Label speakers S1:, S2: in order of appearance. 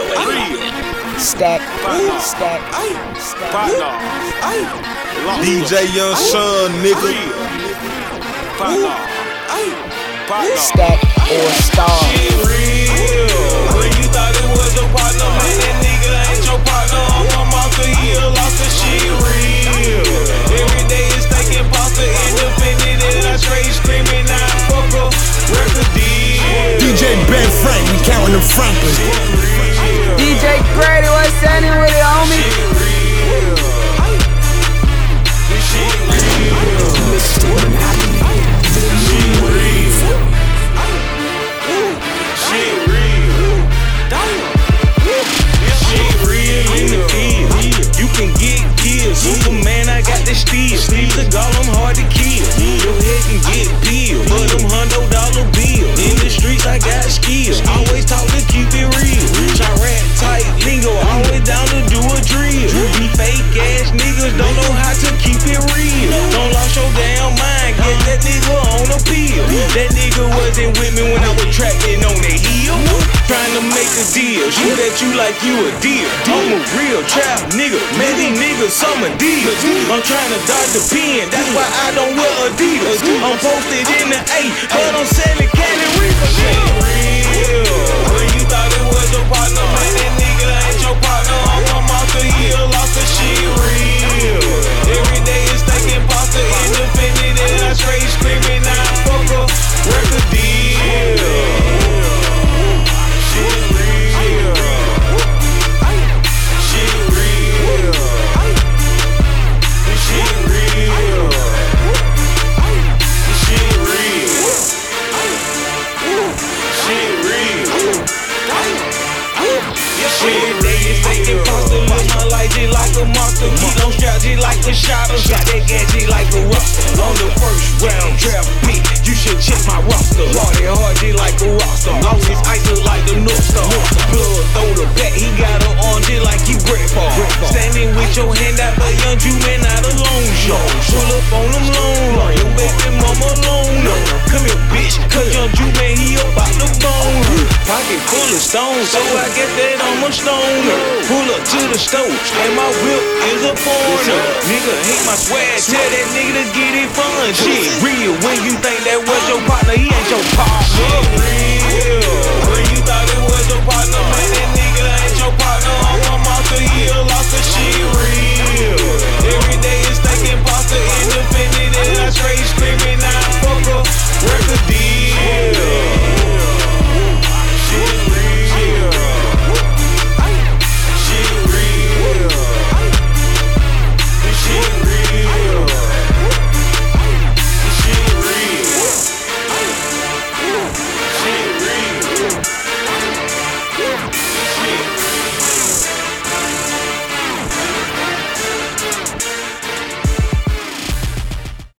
S1: Stack.
S2: DJ Young Sean, nigga.
S1: Stack or Star.
S3: Shit real. When you thought it was a partner, man, that nigga ain't your partner. I'm off the hill, lost the shit real. Every day is thinking pasta, independent, and I straight screaming, I fuck a record deal.
S2: DJ Ben Frank, we counting them Franklin.
S1: DJ Grady, what's happening with it, homie?
S3: This shit real. Shit real. Shit real. This shit real in the field. You can get killed. Superman, I got the steel. Sleeves of golem hard to kill. Your head can get peeled. For them $100 bills. In the streets, I got skills. Always talk to keep it real. Try rap tight lingo. Always down to do a drill. Be fake ass niggas don't know how to keep it real. Don't lost your damn mind. Get that nigga on a pill. That nigga wasn't with me when I was trapping on the hill. Trying to make a deal. Shoot at you like you a deal. I'm a real trap nigga. Man, these niggas some deals. I'm trying to dodge the pen. That's why I don't wear Adidas. I'm posted in the A, but I'm selling candy reefer. Shit real. When you thought it was a partner, man, that nigga ain't your partner. I'm off the hill, lost the shit real. Every day is thinking pasta, independent, and I straight screaming, I fuck a record deal. Shit real. Shit real. This shit real. This shit real. Shit real. Shit, they is taking pasta, live my life just like a monster. Keep on strap just like a shotter, shot that gadget like a roster. On the first round draft pick, you should check my roster. Party hard just like a rockstar. All this ice look like the North Star. Blood throw the back, he got her on just like he Brett Favre. Standing with your hand out, but young Jew man not a long shot. Pull up on them long, your baby mama alone. Come here, bitch, cause young Jew man he about to bone. Pocket full of stones, so I get that I'm a stoner. Pull up to the stove, and my whip is a foreigner. Nigga hate my swag, tell that nigga to get it fun. Shit real, when you think that was your partner, he ain't your partner.